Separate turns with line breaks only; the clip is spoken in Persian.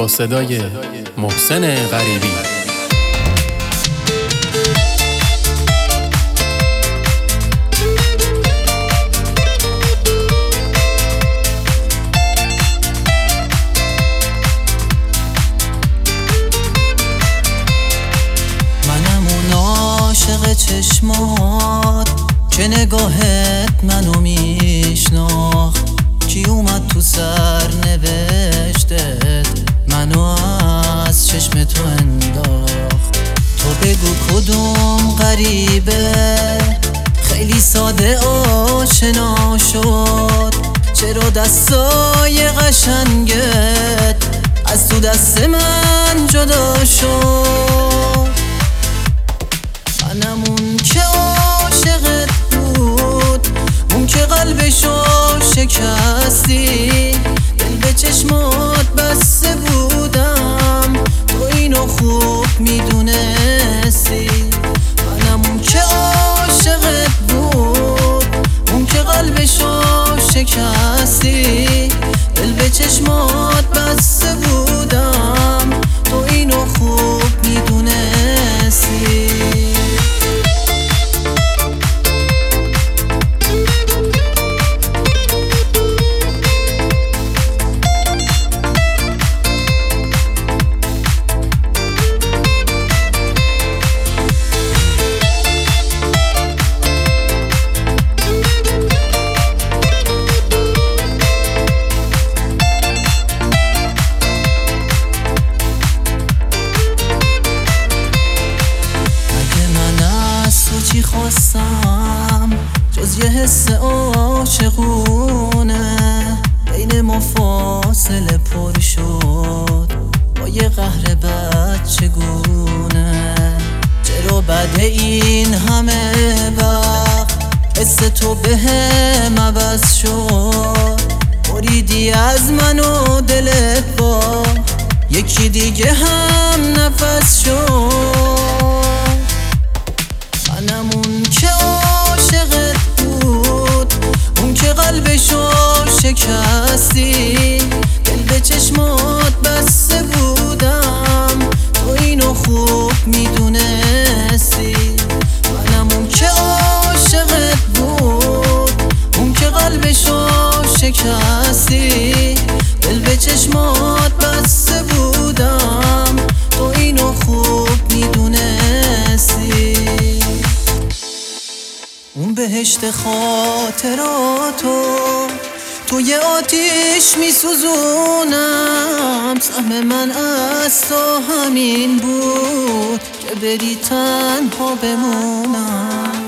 با صدای محسن غریبی.
منم اون عاشق چشمات که نگاهت منو میشناخت، کی اومد تو سر نوشتت منو از چشم تو انداخت. تو بگو کدوم غریبه خیلی ساده آشنا شد، چرا دستای قشنگت از تو دست من جدا شد. منم اون که عاشقت بود، اون که قلبشو شکستی، دل به چشمات بسته بودم تو اینو خوب میدونستی. منم اون که عاشقت بود، اون که قلبشو شکستی، دل به چشمات بسته بودم تو اینو خوب میدونستی. چی خواستم جز یه حس عاشقونه، بین ما فاصله پر شد با یه قهر بد چگونه. چرا بعد این همه وقت حس تو بهم عوض شد، بریدی از من و دلت با یکی دیگه هم نفس شد. منم اون که عاشقت بود، اون که قلبشو شکستی، دل به چشمات بسته بودم تو اینو خوب میدونستی. منم اون که عاشقت بود، اون که قلبشو شکستی، دل به چشمات بسته بودم تو اینو خوب میدونستی. اون بهشت خاطراتو توی آتیش میسوزونم، سهم من از تو همین بود که بری تنها بمونم.